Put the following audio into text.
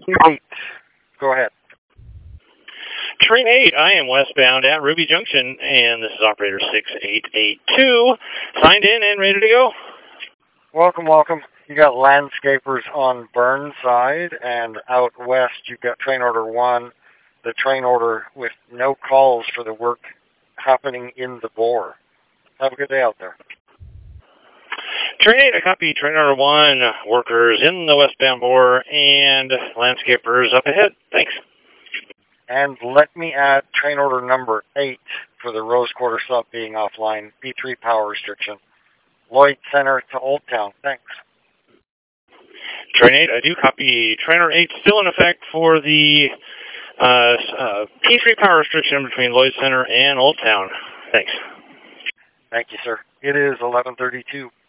8. Go ahead. Train 8, I am westbound at Ruby Junction, and this is operator 6882, signed in and ready to go. Welcome, welcome. You got landscapers on Burnside, and out west you've got train order 1, the train order with no calls for the work happening in the bore. Have a good day out there. Train 8, I copy train order 1, workers in the westbound bore, and landscapers up ahead. Thanks. And let me add train order number 8 for the Rose Quarter sub being offline, B3 power restriction. Lloyd Center to Old Town. Thanks. Train 8, I do copy train order 8, still in effect for the P3 power restriction between Lloyd Center and Old Town. Thanks. Thank you, sir. It is 11:32.